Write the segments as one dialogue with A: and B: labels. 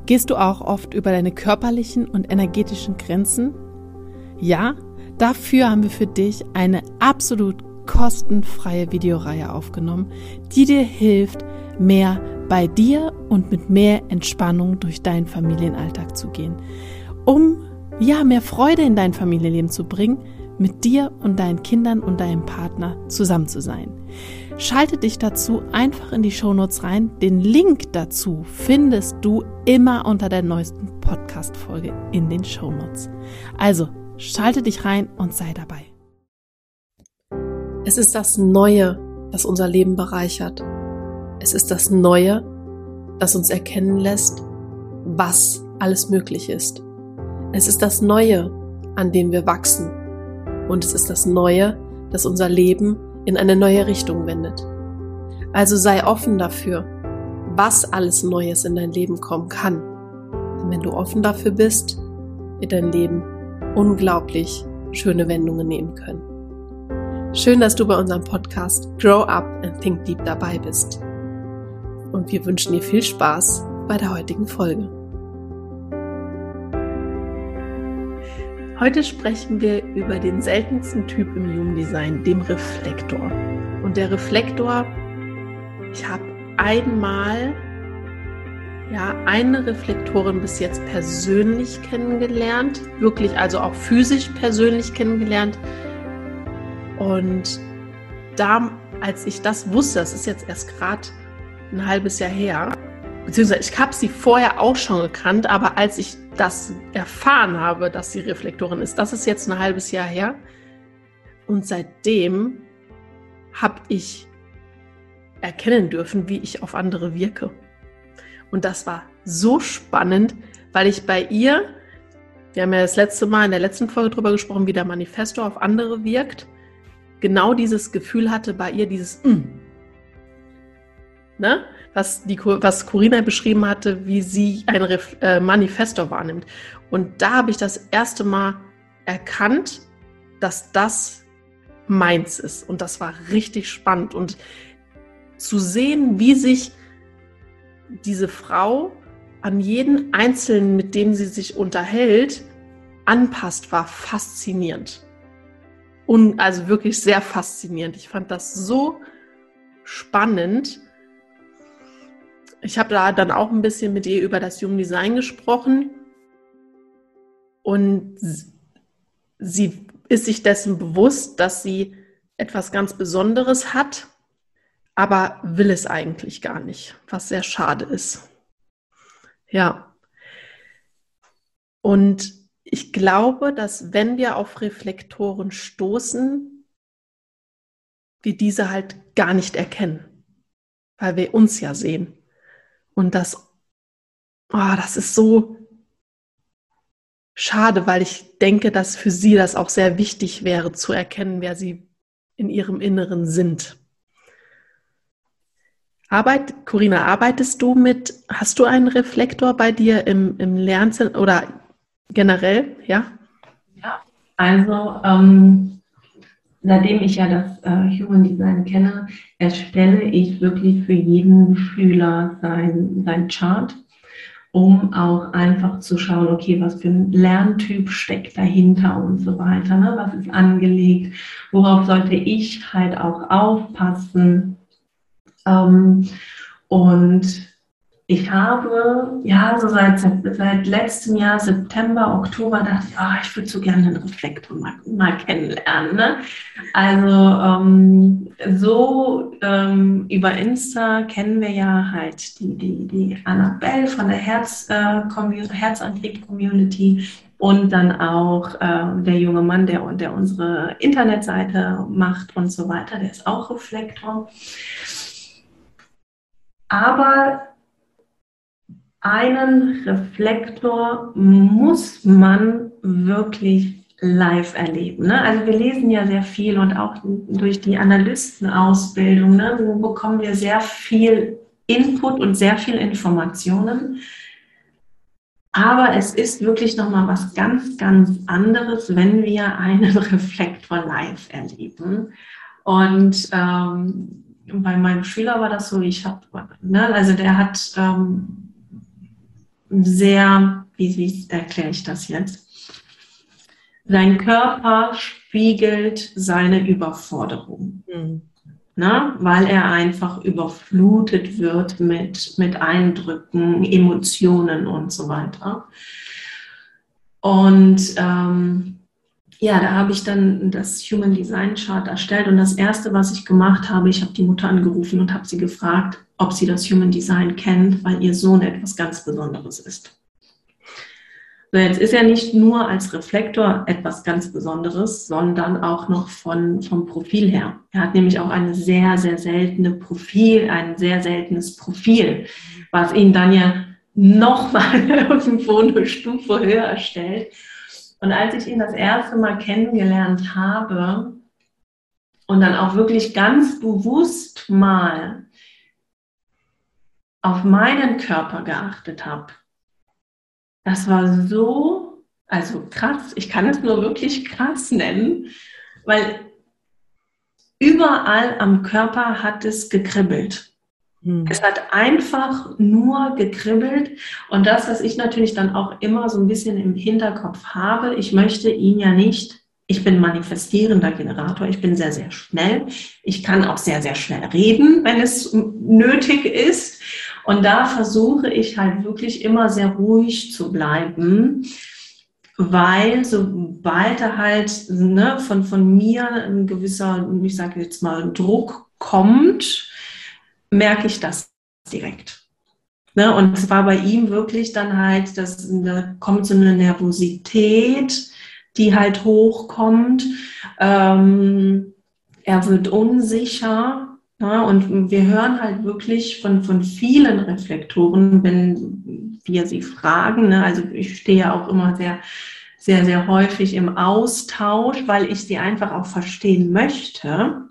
A: Gehst du auch oft über deine körperlichen und energetischen Grenzen? Ja, dafür haben wir für dich eine absolut kostenfreie Videoreihe aufgenommen, die dir hilft, mehr bei dir und mit mehr Entspannung durch deinen Familienalltag zu gehen, um mehr Freude in dein Familienleben zu bringen, mit dir und deinen Kindern und deinem Partner zusammen zu sein. Schalte dich dazu einfach in die Shownotes rein. Den Link dazu findest du immer unter der neuesten Podcast-Folge in den Shownotes. Also, schalte dich rein und sei dabei.
B: Es ist das Neue, das unser Leben bereichert. Es ist das Neue, das uns erkennen lässt, was alles möglich ist. Es ist das Neue, an dem wir wachsen. Und es ist das Neue, das unser Leben in eine neue Richtung wendet. Also sei offen dafür, was alles Neues in dein Leben kommen kann. Denn wenn du offen dafür bist, wird dein Leben unglaublich schöne Wendungen nehmen können. Schön, dass du bei unserem Podcast Grow Up and Think Deep dabei bist. Und wir wünschen dir viel Spaß bei der heutigen Folge.
A: Heute sprechen wir über den seltensten Typ im Human Design, dem Reflektor. Und der Reflektor, ich habe einmal eine Reflektorin bis jetzt persönlich kennengelernt, wirklich also auch physisch persönlich kennengelernt. Und da, als ich das wusste, das ist jetzt erst gerade ein halbes Jahr her, beziehungsweise ich habe sie vorher auch schon gekannt, aber als ich das erfahren habe, dass sie Reflektorin ist, das ist jetzt ein halbes Jahr her. Und seitdem habe ich erkennen dürfen, wie ich auf andere wirke. Und das war so spannend, weil ich bei ihr, wir haben ja das letzte Mal in der letzten Folge drüber gesprochen, wie der Manifestor auf andere wirkt, genau dieses Gefühl hatte bei ihr, dieses was Corinna beschrieben hatte, wie sie einen Manifestor wahrnimmt. Und da habe ich das erste Mal erkannt, dass das meins ist. Und das war richtig spannend. Und zu sehen, wie sich diese Frau an jeden Einzelnen, mit dem sie sich unterhält, anpasst, war faszinierend. Und also wirklich sehr faszinierend. Ich fand das so spannend. Ich habe da dann auch ein bisschen mit ihr über das Human Design gesprochen und sie ist sich dessen bewusst, dass sie etwas ganz Besonderes hat, aber will es eigentlich gar nicht, was sehr schade ist. Ja. Und ich glaube, dass wenn wir auf Reflektoren stoßen, wir diese halt gar nicht erkennen, weil wir uns ja sehen. Und das ist so schade, weil ich denke, dass für sie das auch sehr wichtig wäre, zu erkennen, wer sie in ihrem Inneren sind. Corinna, hast du einen Reflektor bei dir im Lernzentrum oder generell, ja?
C: Ja, also seitdem ich ja das Human Design kenne, erstelle ich wirklich für jeden Schüler sein Chart, um auch einfach zu schauen, okay, was für ein Lerntyp steckt dahinter und so weiter, ne? Was ist angelegt, worauf sollte ich halt auch aufpassen. Und ich habe, so seit letztem Jahr, September, Oktober, dachte ich, ich würde so gerne einen Reflektor mal kennenlernen. Ne? Also über Insta kennen wir ja halt die Annabelle von der Herzantrieb-Community und dann auch der junge Mann, der unsere Internetseite macht und so weiter, der ist auch Reflektor. Aber einen Reflektor muss man wirklich live erleben. Ne? Also wir lesen ja sehr viel und auch durch die Analystenausbildung bekommen wir sehr viel Input und sehr viel Informationen. Aber es ist wirklich nochmal was ganz, ganz anderes, wenn wir einen Reflektor live erleben. Und bei meinem Schüler war das so, der hat sehr, wie erkläre ich das jetzt? Sein Körper spiegelt seine Überforderung. Na, weil er einfach überflutet wird mit Eindrücken, Emotionen und so weiter. Und ja, da habe ich dann das Human Design Chart erstellt und das Erste, was ich gemacht habe, ich habe die Mutter angerufen und habe sie gefragt, ob sie das Human Design kennt, weil ihr Sohn etwas ganz Besonderes ist. So, jetzt ist er nicht nur als Reflektor etwas ganz Besonderes, sondern auch noch vom Profil her. Er hat nämlich auch ein sehr, sehr seltenes Profil, was ihn dann ja nochmal irgendwo eine Stufe höher stellt. Und als ich ihn das erste Mal kennengelernt habe und dann auch wirklich ganz bewusst mal auf meinen Körper geachtet habe, das war so, also krass, ich kann es nur wirklich krass nennen, weil überall am Körper hat es gekribbelt. Es hat einfach nur gekribbelt und das, was ich natürlich dann auch immer so ein bisschen im Hinterkopf habe, ich möchte ihn ja nicht, ich bin manifestierender Generator, ich bin sehr, sehr schnell, ich kann auch sehr, sehr schnell reden, wenn es nötig ist und da versuche ich halt wirklich immer sehr ruhig zu bleiben, weil sobald da halt von mir ein gewisser, ich sage jetzt mal, Druck kommt, merke ich das direkt. Ne? Und es war bei ihm wirklich dann halt, da kommt so eine Nervosität, die halt hochkommt. Er wird unsicher. Ja? Und wir hören halt wirklich von vielen Reflektoren, wenn wir sie fragen. Ne? Also ich stehe ja auch immer sehr, sehr, sehr häufig im Austausch, weil ich sie einfach auch verstehen möchte.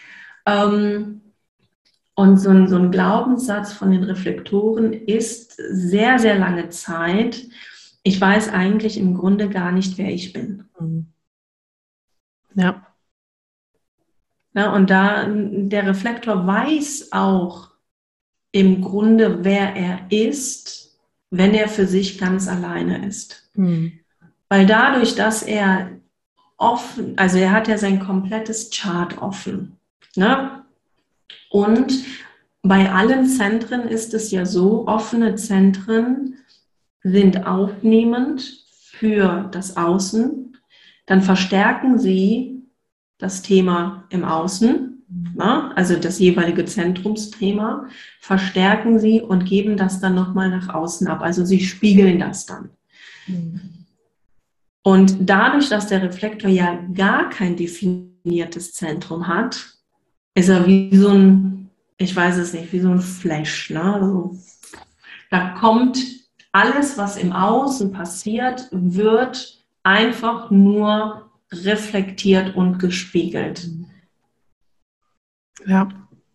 C: Und so ein Glaubenssatz von den Reflektoren ist sehr, sehr lange Zeit, ich weiß eigentlich im Grunde gar nicht, wer ich bin.
A: Ja.
C: Ja, und der Reflektor weiß auch im Grunde, wer er ist, wenn er für sich ganz alleine ist. Weil dadurch, dass er offen, also er hat ja sein komplettes Chart offen, ne? Und bei allen Zentren ist es ja so, offene Zentren sind aufnehmend für das Außen, dann verstärken sie das Thema im Außen, also das jeweilige Zentrumsthema, verstärken sie und geben das dann nochmal nach außen ab, also sie spiegeln das dann. Und dadurch, dass der Reflektor ja gar kein definiertes Zentrum hat, ist er wie so ein, ich weiß es nicht, wie so ein Flash. Ne? Also, da kommt alles, was im Außen passiert, wird einfach nur reflektiert und gespiegelt.
A: Ja.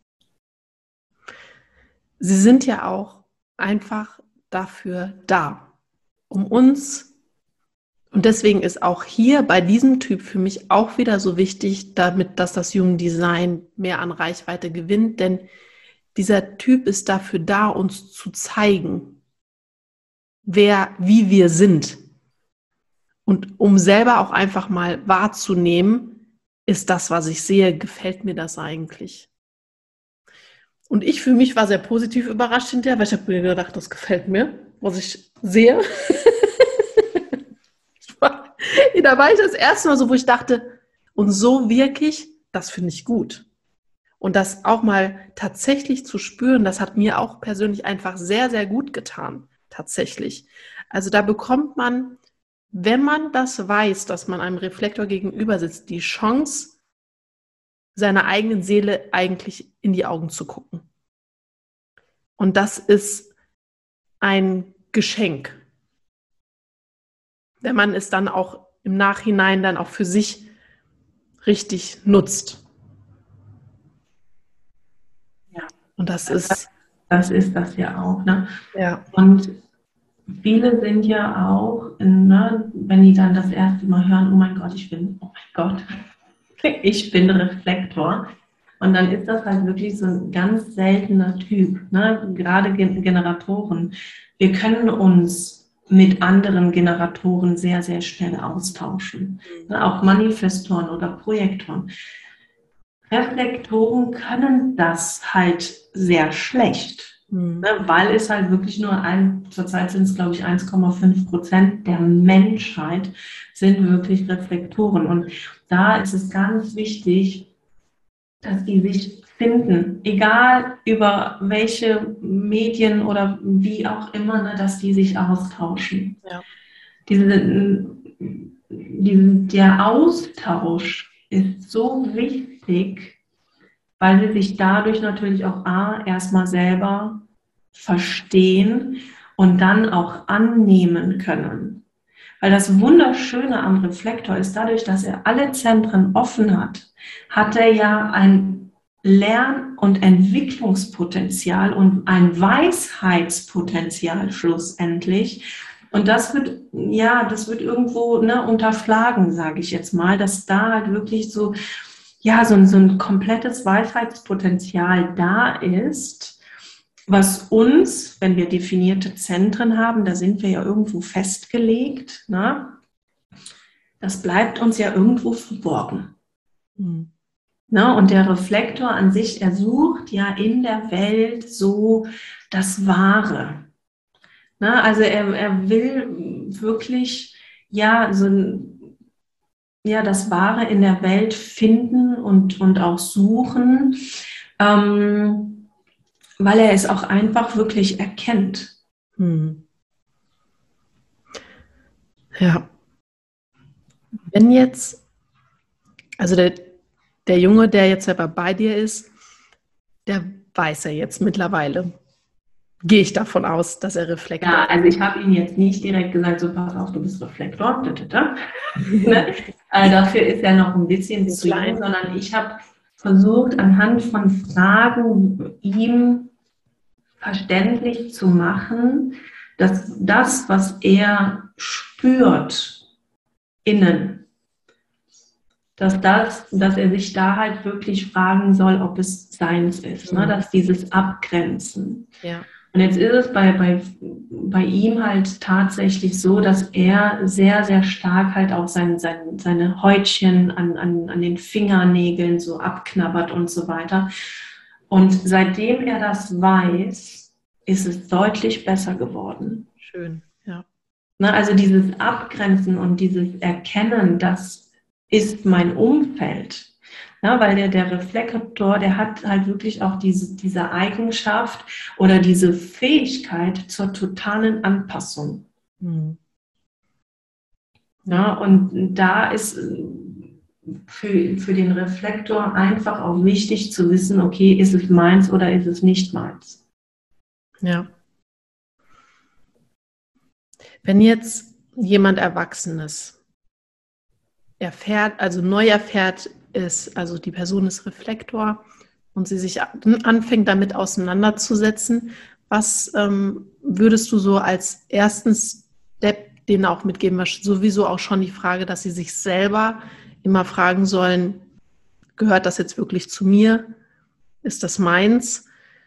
A: Sie sind ja auch einfach dafür da, um uns. Und deswegen ist auch hier bei diesem Typ für mich auch wieder so wichtig, dass das Human Design mehr an Reichweite gewinnt, denn dieser Typ ist dafür da, uns zu zeigen, wie wir sind. Und um selber auch einfach mal wahrzunehmen, ist das, was ich sehe, gefällt mir das eigentlich? Und ich für mich war sehr positiv überrascht hinterher, weil ich habe mir gedacht, das gefällt mir, was ich sehe. Da war ich das erste Mal so, wo ich dachte, und so wirklich, das finde ich gut. Und das auch mal tatsächlich zu spüren, das hat mir auch persönlich einfach sehr, sehr gut getan, tatsächlich. Also da bekommt man, wenn man das weiß, dass man einem Reflektor gegenüber sitzt, die Chance, seiner eigenen Seele eigentlich in die Augen zu gucken. Und das ist ein Geschenk. Wenn man es dann auch im Nachhinein dann auch für sich richtig nutzt.
C: Ja.
A: Und das ist
C: das ja auch. Ne?
A: Ja.
C: Und viele sind ja auch, ne, wenn die dann das erste Mal hören, oh mein Gott, ich bin Reflektor. Und dann ist das halt wirklich so ein ganz seltener Typ. Ne? Gerade Generatoren wir können uns mit anderen Generatoren sehr, sehr schnell austauschen. Auch Manifestoren oder Projektoren. Reflektoren können das halt sehr schlecht, weil es halt wirklich nur zurzeit sind es glaube ich 1,5% der Menschheit sind wirklich Reflektoren. Und da ist es ganz wichtig, dass die sich finden, egal über welche Medien oder wie auch immer, ne, dass die sich austauschen. Ja. Der Austausch ist so wichtig, weil sie sich dadurch natürlich auch erstmal selber verstehen und dann auch annehmen können. Weil das Wunderschöne am Reflektor ist, dadurch, dass er alle Zentren offen hat, hat er ja ein Lern- und Entwicklungspotenzial und ein Weisheitspotenzial schlussendlich. Und das wird irgendwo unterschlagen, sage ich jetzt mal, dass da halt wirklich so ein komplettes Weisheitspotenzial da ist, was uns, wenn wir definierte Zentren haben, da sind wir ja irgendwo festgelegt, ne? Das bleibt uns ja irgendwo verborgen. Ne? Und der Reflektor an sich, er sucht ja in der Welt so das Wahre. Ne? Also er will wirklich das Wahre in der Welt finden und auch suchen, weil er es auch einfach wirklich erkennt.
A: Ja. Wenn jetzt, also der Junge, der jetzt selber bei dir ist, der weiß ja jetzt mittlerweile. Gehe ich davon aus, dass er Reflektor ist.
C: Ja, also ich habe ihm jetzt nicht direkt gesagt, so pass auf, du bist Reflektor. Ne? Dafür ist er noch ein bisschen zu klein, sondern ich habe versucht, anhand von Fragen ihm verständlich zu machen, dass das, was er spürt innen, dass er sich da halt wirklich fragen soll, ob es seins ist, ne? Dass dieses Abgrenzen. Ja. Und jetzt ist es bei ihm halt tatsächlich so, dass er sehr, sehr stark halt auch seine Häutchen an den Fingernägeln so abknabbert und so weiter. Und seitdem er das weiß, ist es deutlich besser geworden.
A: Schön, ja.
C: Ne, also dieses Abgrenzen und dieses Erkennen, das ist mein Umfeld. Ja, weil der Reflektor, der hat halt wirklich auch diese Eigenschaft oder diese Fähigkeit zur totalen Anpassung. Ja, und da ist für den Reflektor einfach auch wichtig zu wissen, okay, ist es meins oder ist es nicht meins?
A: Ja. Wenn jetzt jemand Erwachsenes neu erfährt, also die Person ist Reflektor und sie sich anfängt damit auseinanderzusetzen, was würdest du so als ersten Step denen auch mitgeben? Sowieso auch schon die Frage, dass sie sich selber immer fragen sollen, gehört das jetzt wirklich zu mir? Ist das meins?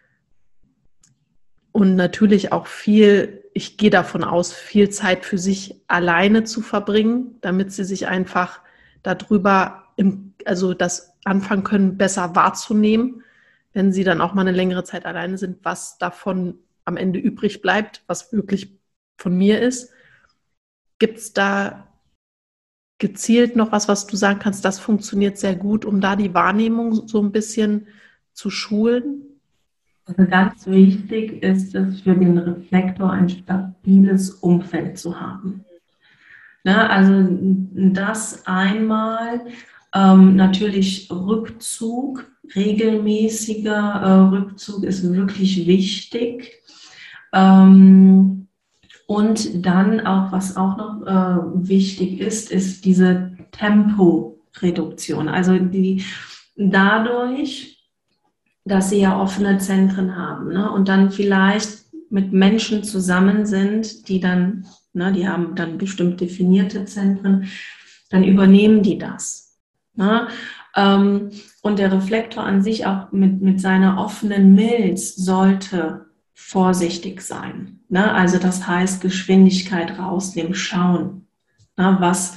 A: Und natürlich auch ich gehe davon aus, viel Zeit für sich alleine zu verbringen, damit sie sich einfach darüber das anfangen können, besser wahrzunehmen, wenn sie dann auch mal eine längere Zeit alleine sind, was davon am Ende übrig bleibt, was wirklich von mir ist. Gibt es da gezielt noch was du sagen kannst, das funktioniert sehr gut, um da die Wahrnehmung so ein bisschen zu schulen?
C: Also ganz wichtig ist es für den Reflektor, ein stabiles Umfeld zu haben. Ne, also das einmal natürlich Rückzug, regelmäßiger Rückzug ist wirklich wichtig. Und dann auch, was auch noch wichtig ist diese Temporeduktion. Also dadurch, dass sie ja offene Zentren haben, ne, und dann vielleicht mit Menschen zusammen sind, die dann, ne, die haben dann bestimmt definierte Zentren, dann übernehmen die das. Ne? Und der Reflektor an sich auch mit seiner offenen Milz sollte vorsichtig sein. Ne? Also das heißt Geschwindigkeit rausnehmen, schauen. Ne? Was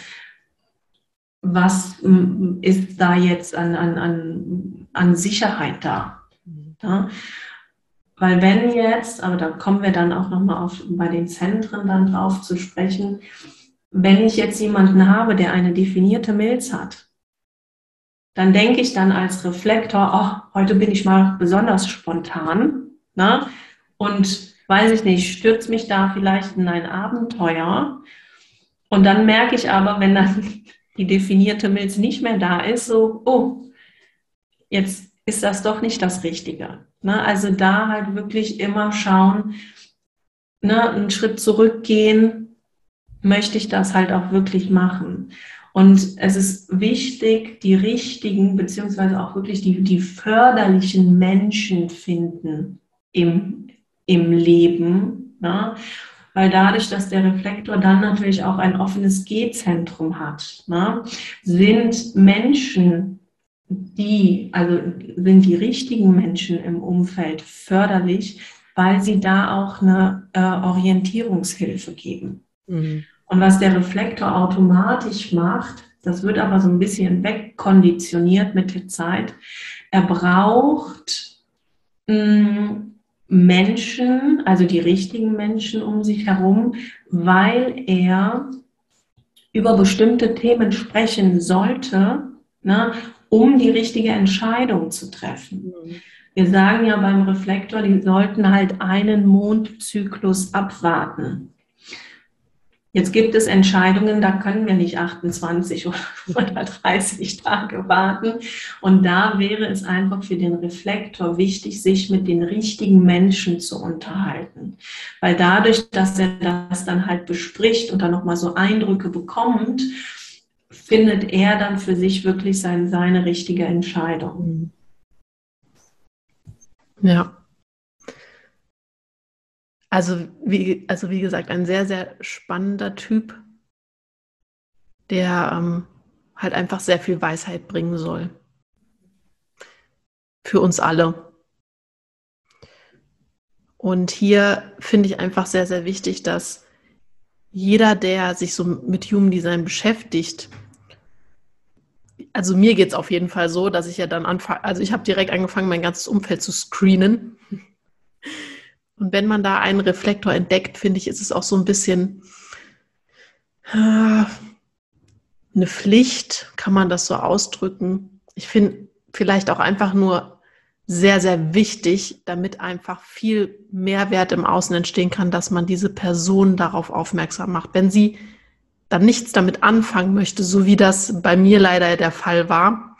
C: ist da jetzt an Sicherheit da? Ne? Weil wenn jetzt, aber da kommen wir dann auch nochmal bei den Zentren dann drauf zu sprechen, wenn ich jetzt jemanden habe, der eine definierte Milz hat, dann denke ich dann als Reflektor, oh, heute bin ich mal besonders spontan, ne? Und weiß ich nicht, stürze mich da vielleicht in ein Abenteuer. Und dann merke ich aber, wenn dann die definierte Milz nicht mehr da ist, so, oh, jetzt ist das doch nicht das Richtige. Ne? Also da halt wirklich immer schauen, ne, einen Schritt zurückgehen, möchte ich das halt auch wirklich machen. Und es ist wichtig, die richtigen, beziehungsweise auch wirklich die förderlichen Menschen finden im Leben, ne? Weil dadurch, dass der Reflektor dann natürlich auch ein offenes G-Zentrum hat, ne, sind Menschen, sind die richtigen Menschen im Umfeld förderlich, weil sie da auch eine Orientierungshilfe geben. Mhm. Und was der Reflektor automatisch macht, das wird aber so ein bisschen wegkonditioniert mit der Zeit, er braucht Menschen, also die richtigen Menschen um sich herum, weil er über bestimmte Themen sprechen sollte, ne, um die richtige Entscheidung zu treffen. Wir sagen ja beim Reflektor, die sollten halt einen Mondzyklus abwarten. Jetzt gibt es Entscheidungen, da können wir nicht 28 oder 30 Tage warten. Und da wäre es einfach für den Reflektor wichtig, sich mit den richtigen Menschen zu unterhalten. Weil dadurch, dass er das dann halt bespricht und dann nochmal so Eindrücke bekommt, findet er dann für sich wirklich seine richtige Entscheidung.
A: Ja. Also wie gesagt, ein sehr, sehr spannender Typ, der halt einfach sehr viel Weisheit bringen soll. Für uns alle. Und hier finde ich einfach sehr, sehr wichtig, dass jeder, der sich so mit Human Design beschäftigt, also mir geht es auf jeden Fall so, dass ich ja dann anfange, also ich habe direkt angefangen, mein ganzes Umfeld zu screenen. Und wenn man da einen Reflektor entdeckt, finde ich, ist es auch so ein bisschen eine Pflicht, kann man das so ausdrücken. Ich finde vielleicht auch einfach nur sehr, sehr wichtig, damit einfach viel Mehrwert im Außen entstehen kann, dass man diese Person darauf aufmerksam macht. Wenn sie dann nichts damit anfangen möchte, so wie das bei mir leider der Fall war,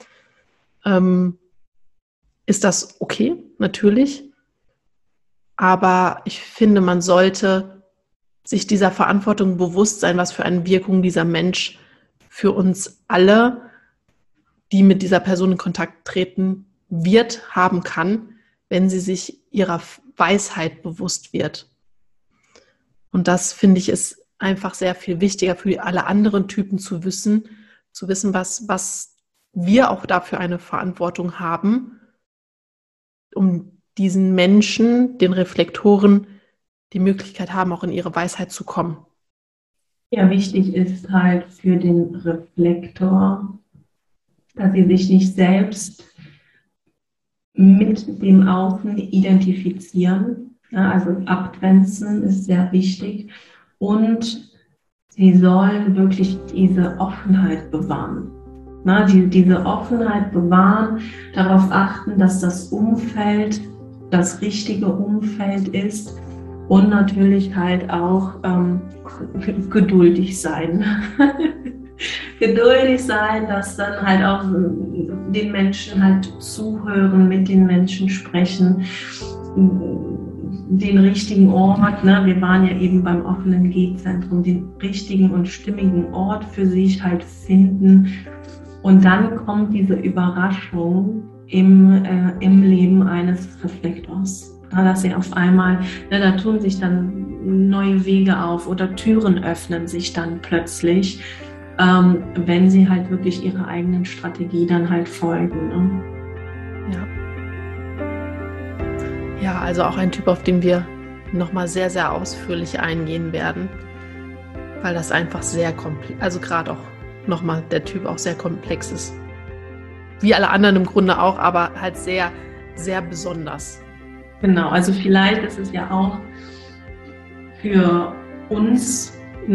A: ist das okay, natürlich. Aber ich finde, man sollte sich dieser Verantwortung bewusst sein, was für eine Wirkung dieser Mensch für uns alle, die mit dieser Person in Kontakt treten, haben kann, wenn sie sich ihrer Weisheit bewusst wird. Und das, finde ich, ist einfach sehr viel wichtiger für alle anderen Typen zu wissen, was wir auch dafür eine Verantwortung haben, um diesen Menschen, den Reflektoren, die Möglichkeit haben, auch in ihre Weisheit zu kommen.
C: Ja, wichtig ist halt für den Reflektor, dass sie sich nicht selbst mit dem Außen identifizieren. Ja, also abgrenzen ist sehr wichtig. Und sie sollen wirklich diese Offenheit bewahren. Na, diese Offenheit bewahren, darauf achten, dass das Umfeld das richtige Umfeld ist und natürlich halt auch geduldig sein. Geduldig sein, dass dann halt auch den Menschen halt zuhören, mit den Menschen sprechen, den richtigen Ort, ne? Wir waren ja eben beim offenen G-Zentrum, den richtigen und stimmigen Ort für sich halt finden. Und dann kommt diese Überraschung im Leben eines Reflektors. Dass sie auf einmal, da tun sich dann neue Wege auf oder Türen öffnen sich dann plötzlich, wenn sie halt wirklich ihrer eigenen Strategie dann halt folgen. Ne?
A: Ja. Ja, also auch ein Typ, auf den wir nochmal sehr, sehr ausführlich eingehen werden, weil das einfach sehr komplex, also gerade auch nochmal der Typ auch sehr komplex ist. Wie alle anderen im Grunde auch, aber halt sehr, sehr besonders.
C: Genau, also vielleicht ist es ja auch für uns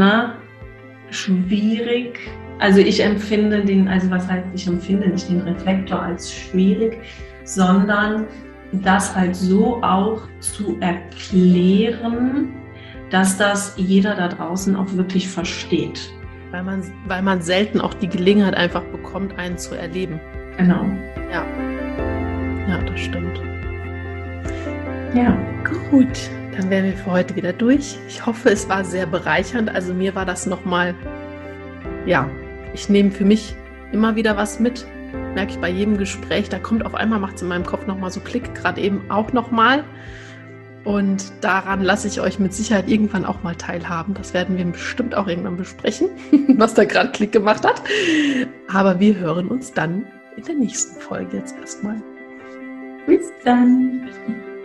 C: schwierig. Also ich empfinde ich empfinde nicht den Reflektor als schwierig, sondern das halt so auch zu erklären, dass das jeder da draußen auch wirklich versteht.
A: Weil man selten auch die Gelegenheit einfach bekommt, einen zu erleben.
C: Genau.
A: Ja, das stimmt.
C: Ja.
A: Gut, dann wären wir für heute wieder durch. Ich hoffe, es war sehr bereichernd. Also mir war das nochmal, ich nehme für mich immer wieder was mit. Merke ich bei jedem Gespräch, da kommt auf einmal, macht es in meinem Kopf nochmal so Klick, gerade eben auch nochmal. Und daran lasse ich euch mit Sicherheit irgendwann auch mal teilhaben. Das werden wir bestimmt auch irgendwann besprechen, was da gerade Klick gemacht hat. Aber wir hören uns dann in der nächsten Folge jetzt erstmal.
C: Bis dann.